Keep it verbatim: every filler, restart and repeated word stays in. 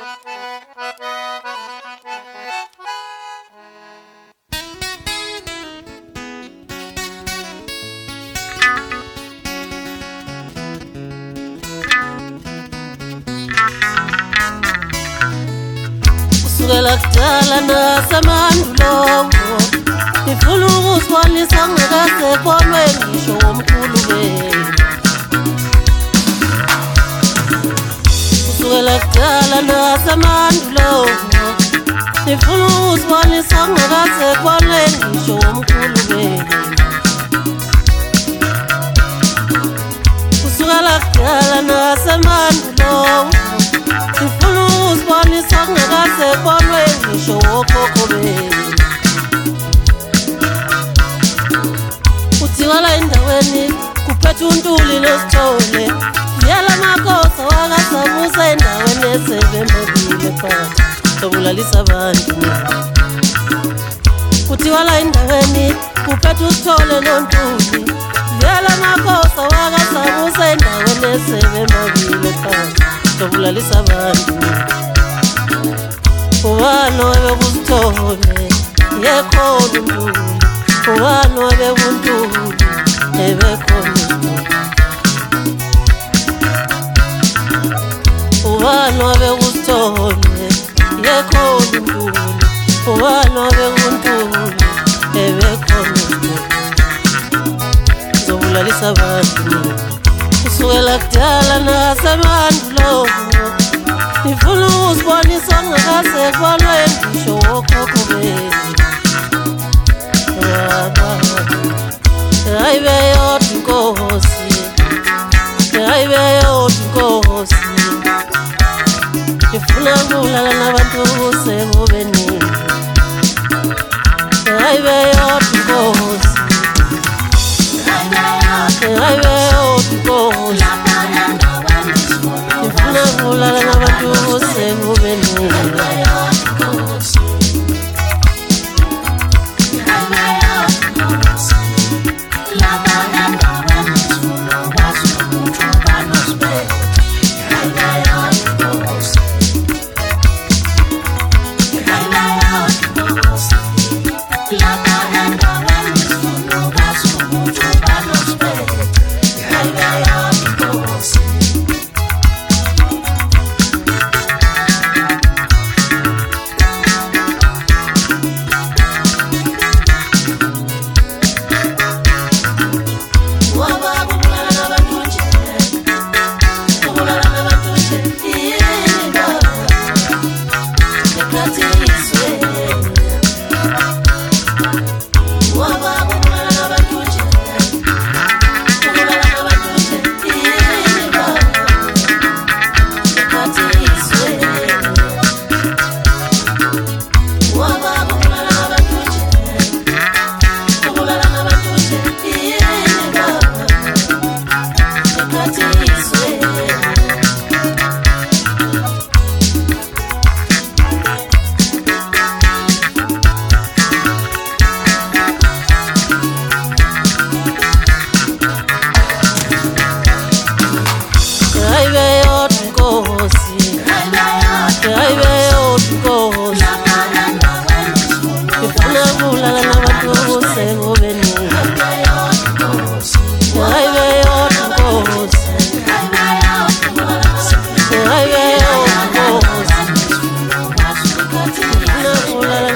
Kusukela kudala nasemandulo ngifuna ukuzibonisa ngakasekholwe ngisho omkhulu wethu. Kusukela kudala nasemandulo ngifuna ukuzibonisa ngakasekholwe ngisho omkhulu wethu. Kusukela kudala nasemandulo ngifuna ukuzibonisa ngakasekholwe ngisho okhokho bethu. Kuthiwa la endaweni kuphethe uNtuli noSithole, yala makhosi wakaSabusa endaweni esebembobile phakathi sokulalisa abantu. Kuthiwa la endaweni kuphethe uSithole noNtuli, yala makhosi wakaSabusa endaweni esebembobile phakathi sokulalisa abantu. Ubani wabekuSithole yekhona uNtuli, ubani wabekuNtuli ebekhona uSithole. Ubani wabekuSithole yekhona uNtuli, ubani wabekuNtuli ebekhona uSithole. Ngizobulalisa abantu kusukela kudala nasemandulo ngifuna ukuzibonisa ngakasekholwe ngisho okhokho bethu. Hayi beyodwa inkosi, hayi beyodwa inkosi, ngifuna ukulala nabantu sekubeni. Hayi beyodwa inkosi, hayi beyodwa inkosi, ngifuna ukulala nabantu sekubeni. La